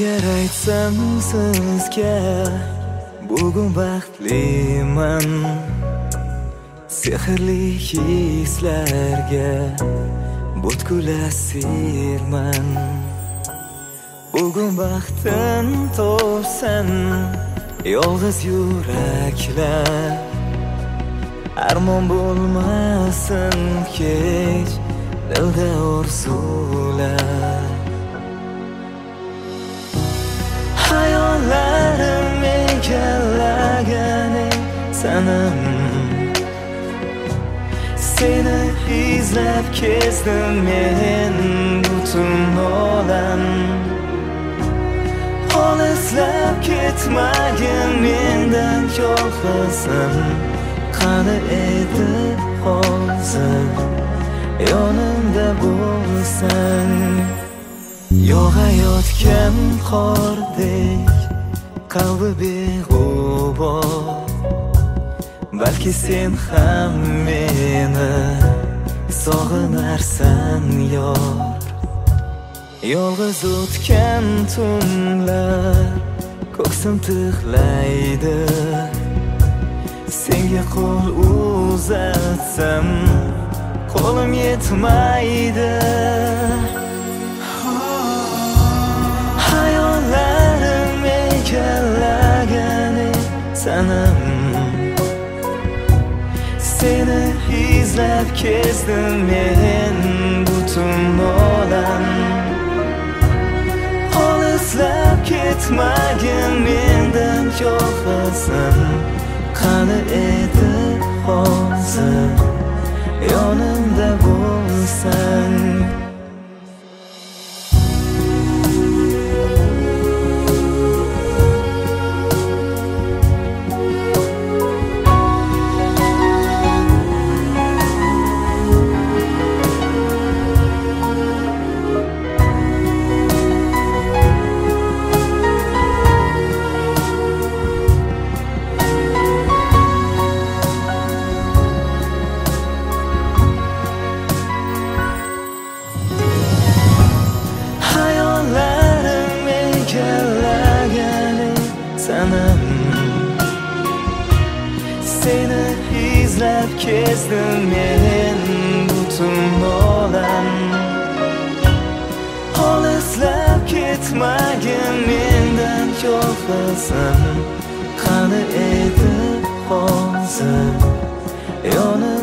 Agar aytsam sizga bugun baxtliman, sehrli hislarga butkul asirman. Bugun baxtin topsan yolg'iz yuraklar, armon bo'lmasin kech dilda orzular. Hayollarim egallagani sanam, seni izlab kezdim men butun olam. Olislab ketmagin mendan yolg'izim, qani edi hozir yonimda bo'lsang. Yog'ayotgan qordek qalbi beg'ubor, balki sen ham meni sog'inarsan yor. Yolg'iz o'tgan tunlar ko'ksim tig'laydi, senga qo'l uzatsam qo'lim yetmaydi. Hayollarim egallagani sanam, seni izlab kezdim men butun olam. Olislab ketmagin mendan yolg'izim, qani edi hozir yonimda bo'lsang. Seni izlab kezdim men butun olam. Olislab ketmagin mendan yolg'izim, qani edi hozir yonimda